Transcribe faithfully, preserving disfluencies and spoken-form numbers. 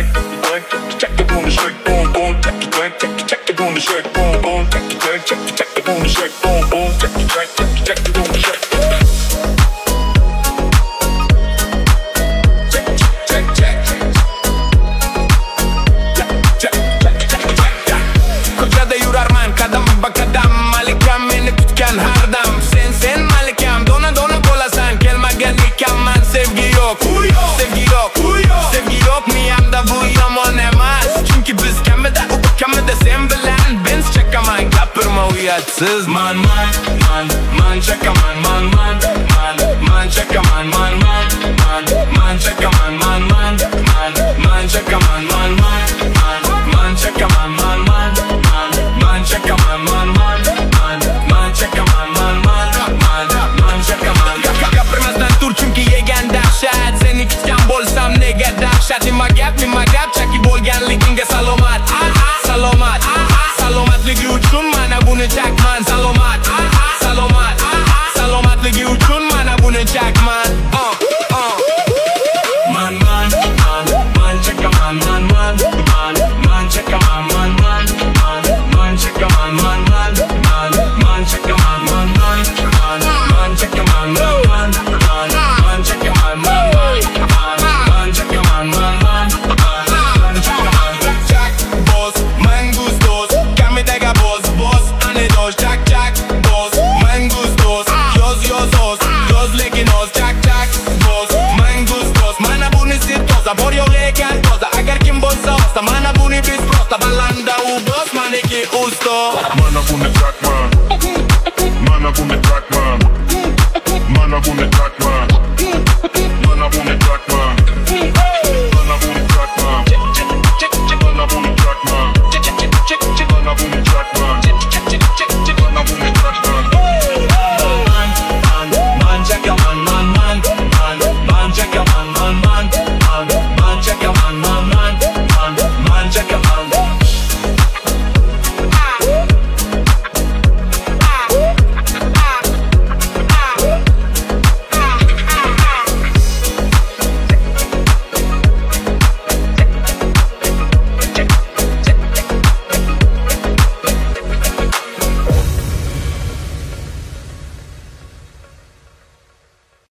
drink, drink, check it on the shake, boom, boom, check it, drink, check it, check it on the shake, boom, boom, check it, drink, check it, check it on the shake, boom, boom, check it, drink, check it, check it on the shake. Siz man man man man checka man man man man man checka man man man man man checka man man man man man checka man man man man man checka man man man man man checka man man man man man checka man man man man man checka man. Gapirmasdan tur chunki yegan dahshat, seni kutgan bo'lsam nega dahshat. Nima gap nima gap chaki bo'lganligingga salomat salomat salomatligi uchun mana buni chakman salomat.